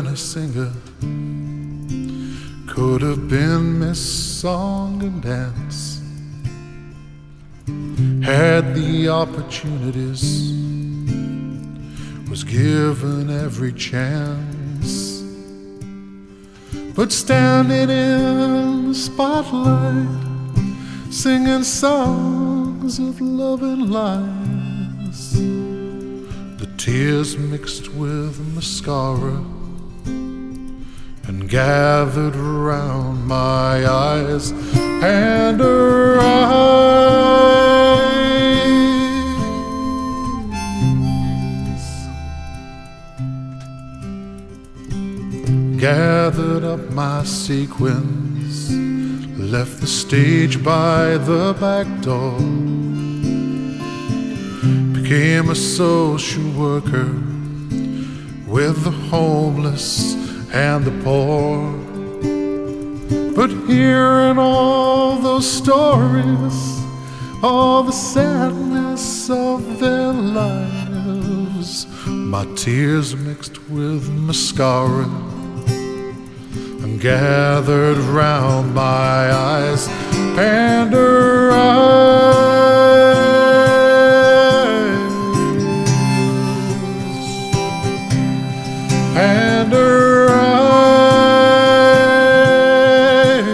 only singer could have been Miss Song and Dance. Had the opportunities, was given every chance, but standing in the spotlight, singing songs of love and lies, the tears mixed with mascara and gathered around my eyes and her eyes. Gathered up my sequins, left the stage by the back door, became a social worker with the homeless and the poor. But hearing all those stories, all the sadness of their lives, my tears mixed with mascara and gathered round my eyes and her eyes and her eyes.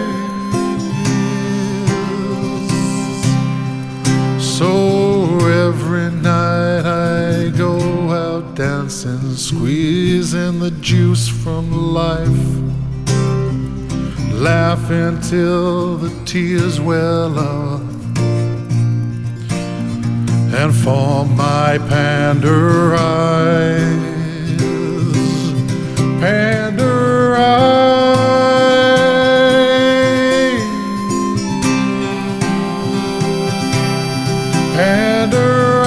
So every night I go out dancing, squeezing the juice from life, laughing till the tears well up, and for my pander eyes, pander eyes, pander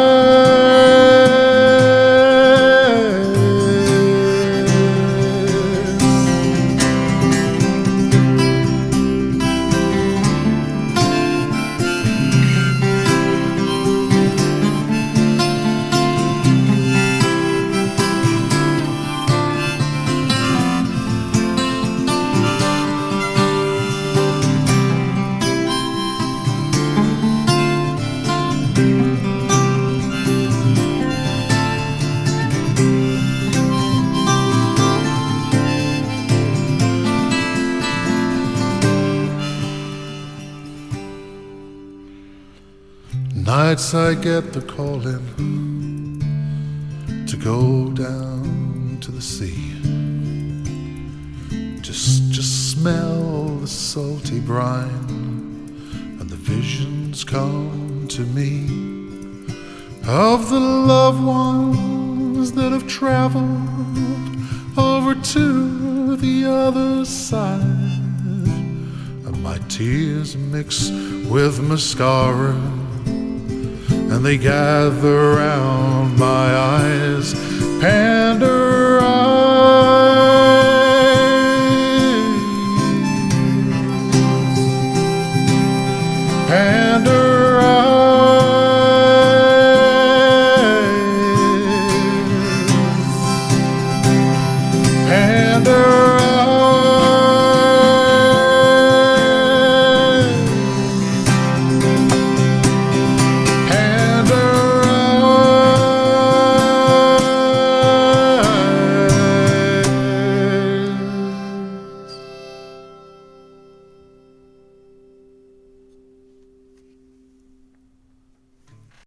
Nights I get the calling to go down to the sea, just smell the salty brine, and the visions come to me of the loved ones that have traveled over to the other side, and my tears mix with mascara and they gather round my eyes, pander eyes.